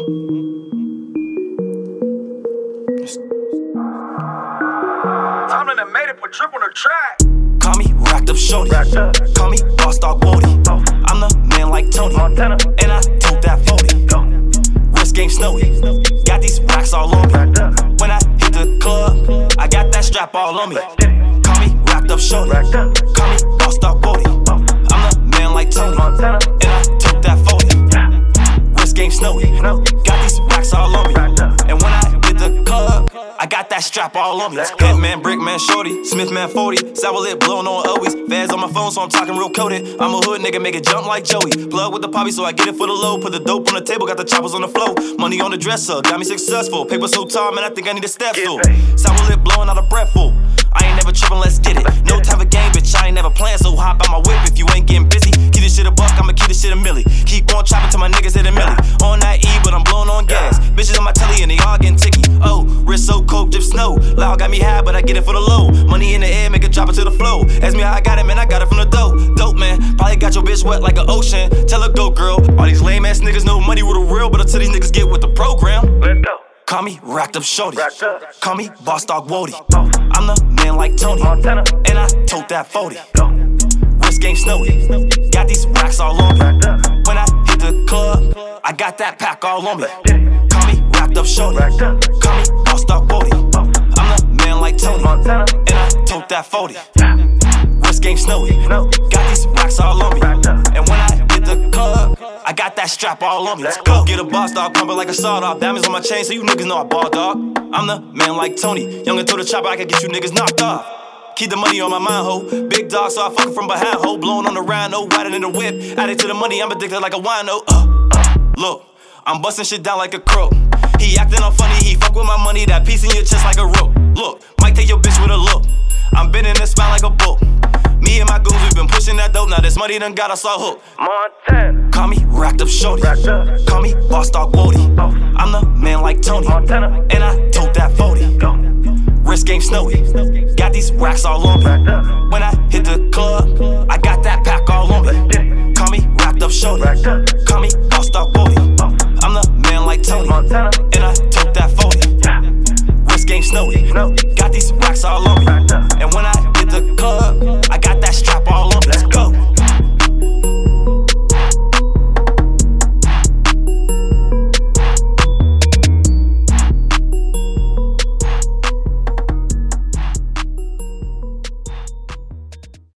Tomlin that made it, put drip on the track. Call me racked up shorty. Call me boss dog Wody. I'm the man like Tony Montana, and I tote that 40. Wrist game snowy. Got these racks all on me. When I hit the club, I got that strap all on me. Call me racked up shorty. Call me boss dog Wody. I'm the man like Tony Montana, and I tote that 40. Wrist game snowy. Got these racks all on me. And when I hit the club, I got that strap all on me. Hitman, Brickman, Shorty, Smithman 40, sour lip, blowing on always. Fans on my phone, so I'm talking real coded. I'm a hood nigga, make it jump like Joey. Plug with the poppy, so I get it for the low. Put the dope on the table, got the choppers on the floor. Money on the dresser, got me successful. Paper so tall, man, I think I need a step stool. Sour lip, blowing out a breath full. I ain't never trippin', let's get it. No time for game, bitch, I ain't never playing, so hop out my whip if you ain't getting busy. Keep this shit a buck, I'ma keep this shit a milli. Keep on chopping till my niggas hit a milli. On that E, but I'm blowing on gas. Bitches on my telly and they all getting ticky. Oh, wrist so cold, drip snow. Loud got me high, but I get it for the low. Money in the air, make it drop it to the flow. Ask me how I got it, man, I got it from the dope. Dope, man, probably got your bitch wet like an ocean. Tell her go, girl. All these lame ass niggas know money with a real, but until these niggas get with the program. Let's go. Call me racked up shorty. Call me boss dog Wody. I'm the man like Tony Montana, and I tote that 40. Wrist game snowy. Got these racks all on me. When I hit the club, I got that pack all on me. Call me racked up shorty. Call me boss dog Wody. I'm the man like Tony Montana, and I tote that 40. Wrist game snowy. Got these racks all on me. And when I hit the club, I got that strap all on me. Let's go. Get a boss dog, pump it like a sawed off. Diamonds on my chain, so you niggas know I ball dog. I'm the man like Tony. Young and to the chopper, I can get you niggas knocked off. Keep the money on my mind, ho. Big dog, so I fuck it from behind, ho. Blowing on the rhino, riding in the whip. Added to the money, I'm addicted like a wino. Look, I'm busting shit down like a crook. He acting all funny, he fuck with my money. That piece in your chest like a rope. Look, might take your bitch with a look. I'm bending the spine like a book. Me and my goons, we been pushing that dope. Now this money done got us all hooked. Montana. Call me racked up shorty. Call me boss dog Wody. I'm the man like Tony Montana, and I tote that 40. Wrist game snowy. Got these racks all on me. When I